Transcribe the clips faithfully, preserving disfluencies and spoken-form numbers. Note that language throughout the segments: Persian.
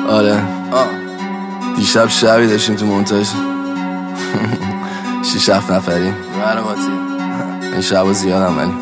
آره دیشب شبی داشتیم تو مونتاژ شیش هفت نفریم این شبا زیادم ولی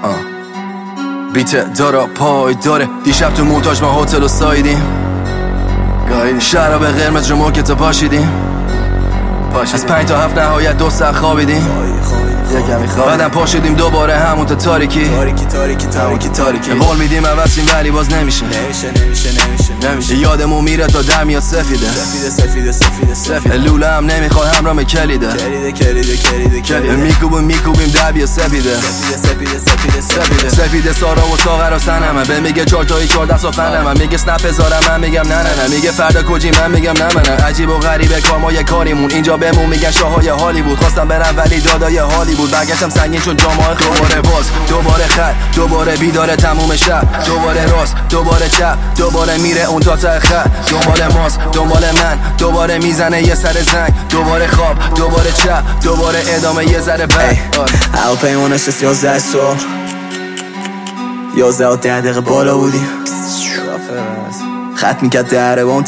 بیت دارا پای داره. دیشب تو مونتاژ ما هتل و سایدیم، شراب قرمز رو موکت پاشیدیم، از پنج تا هفت نهایت دو ساعت خوابیدیم، بعدم پاشیدیم دوباره همون تا تاریکی تاریکی تاریکی تاریکی تاریکی قول میدیم عوضیم ولی باز نمیشه نمیشه نمیشه نمیشه نمیشه یادمون میره تا در میاد سفیده سفیده سفیده سفیده سفیده لوله هم نمیخواد همراه کلیده کلیده کلیده کلیده کلیده میکوبیم میکوبیم در بیا سفیده سفیده سفیده سفیده سفیده سفیده سارا و ساغر و سنمه به میگه چهار تایی چهار دست و فنمه میگه سنپ بذارم من میگم نه نه نه میگه فردا کجی من میگم نه من عجیب و غریبه کار ما یه کاریمون اینجا بهمون میگن شاهای هالیوود خواستم برم ولی دادای حالی بود برگشتم سنگین شد جامعه دوباره باز دوباره خط دوباره بیداره تموم شب دوباره راست دوباره چپ دوباره میره اون تا ته خط دنبال ماست دنبال من دوباره میزنه یه سر زنگ دوباره خواب دوباره چپ دوباره ادامه یه ذره بر هواپیما نشست یازده صبح یازده و ده دقیقه بالا بودیم خط میکرد دره با اون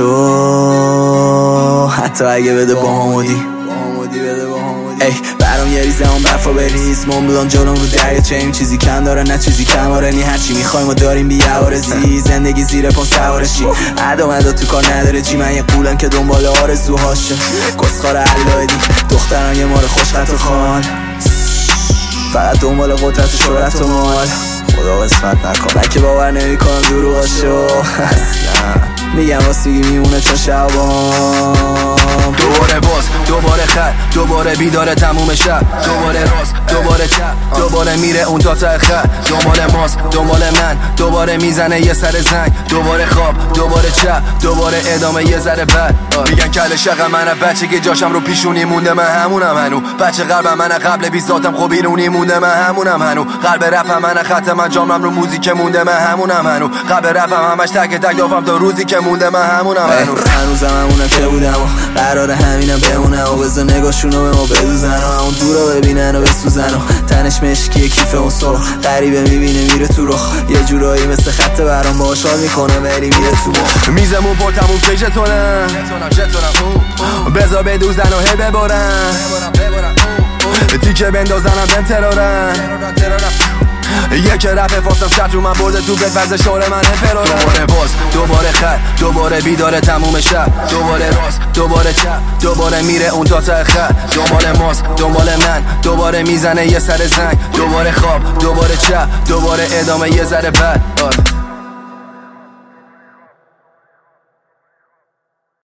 تشو حتی اگه بده با همودی ای برام یه ریزه هم برفا بریز مونبلان جلوم رو دریا چه چیزی کم داره نه چیزی کم آره نی هرچی میخوایم و داریم بی عوارضی زندگی زیر پا سوارشی عدا مدا تو کار نداره جی من یه قولم که دنبال آرزوهاشه کسخار علایدی دختران یه مار خوش خط و خان فقط دنبال قدرت و شهرت و مال خدا قسمت نکنه که باور نمی کنم دروغاشو میگم واسگی میمونه تا شبام دوباره باز دوباره خط دوباره بیداره تموم شب دوباره راست دوباره چپ دوباره میره اون تا ته خط دنبال ماست دنبال من دوباره میزنه یه سر زنگ دوباره خواب دوباره چپ دوباره ادامه یه ذره بد میگن کل شقم منم بچه که جاشم رو پیشونی مونده من همونم هنو بچه قلبم من قبل بیستاتم خب بیرونی مونده من همونم هنو قلب رپم من خط من جامم رو موزیک مونده من همونم هنو قلب رپم همش تک تک دافم تا روزی که مونده من همونم هنو هنوزم همونم که بودم و قراره همینم بمونه و بذار نگاهشونو به ما بدوزن و اون دور رو ببینن و بسوزن و تنش مشکیه کیف اون سرخ غریبه میبینه میره تو رخ یه جورایی مثل خط برام باهاش حال میکنه ولی میره تو مخ میزمون پر تموم که جتونم بذار بدوزن و هی ببارن تیکه بندازنم بهم ترارن یک رفه فاستم شد رو من برده تو بد وزه شاره من امپرارم دوباره باز دوباره خط دوباره بیداره تموم شب دوباره راست دوباره چپ دوباره میره اون تا ته خط دنبال ماست دنبال من دوباره میزنه یه سر زنگ دوباره خواب دوباره چپ دوباره ادامه یه ذره بد